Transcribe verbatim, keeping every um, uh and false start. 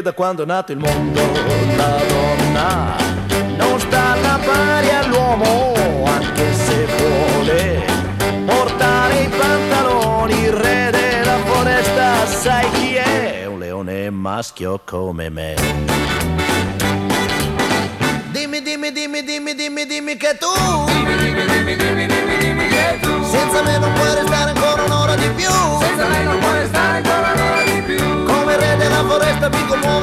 Da quando è nato il mondo, la donna non sta alla pari all'uomo, anche se vuole portare i pantaloni. Il re della foresta, sai chi è? Un leone maschio come me. Dimmi, dimmi, dimmi, dimmi, dimmi, dimmi che tu dimmi, dimmi, dimmi, dimmi, dimmi, dimmi.